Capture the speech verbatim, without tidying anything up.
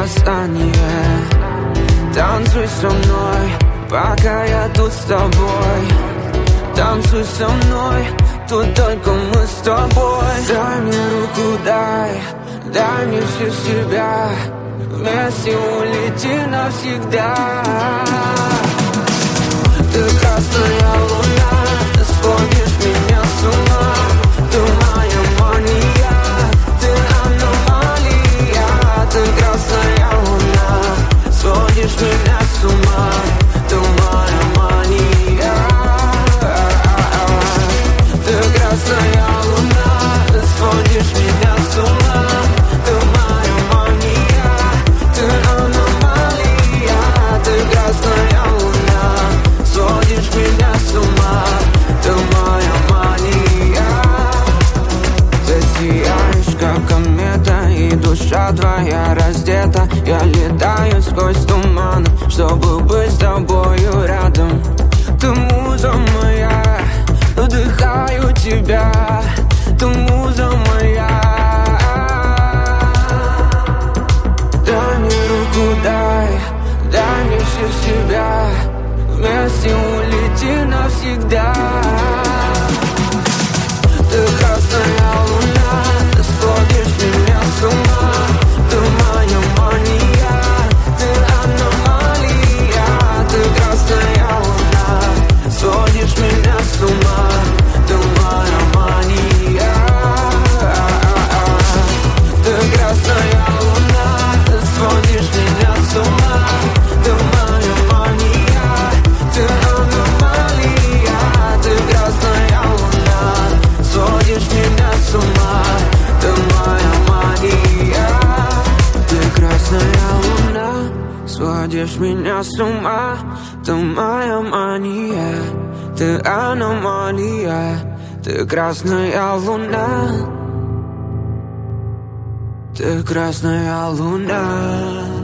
касание. Танцуй со мной, пока я тут с тобой. Танцуй со мной, тут только мы с тобой. Дай мне руку, дай, дай мне всю себя. Вместе улети навсегда. Ты красная луна, ты сводишь меня с ума. Ты моя мания, ты аномалия. Ты красная луна, сводишь меня с ума. Ты моя мания. Ты красная луна, ты сводишь меня с ума. Ты моя мания, ты аномалия. Ты красная луна, сводишь меня с ума. Ты моя мания. Ты сияешь, как комета, и душа твоя раздета. Я летаю сквозь туман, чтобы быть с тобою рядом. Ты муза моя, вдыхаю тебя. Ты муза моя. Дай мне руку, дай, дай мне всю себя. Вместе улети навсегда. Ты красная луна, ты сводишь меня с ума. Ты моя мания, ты аномалия. Ты красная луна, сводишь меня с ума. Ты моя мания. Ты красная луна, ты сводишь меня с ума. Ты моя мания, ты аномалия. Ты красная луна, сводишь меня с ума. Ты моя мания. Ты красная луна, сводишь меня с ума. Ты моя мания, ты аномалия. Ты красная луна, ты красная луна.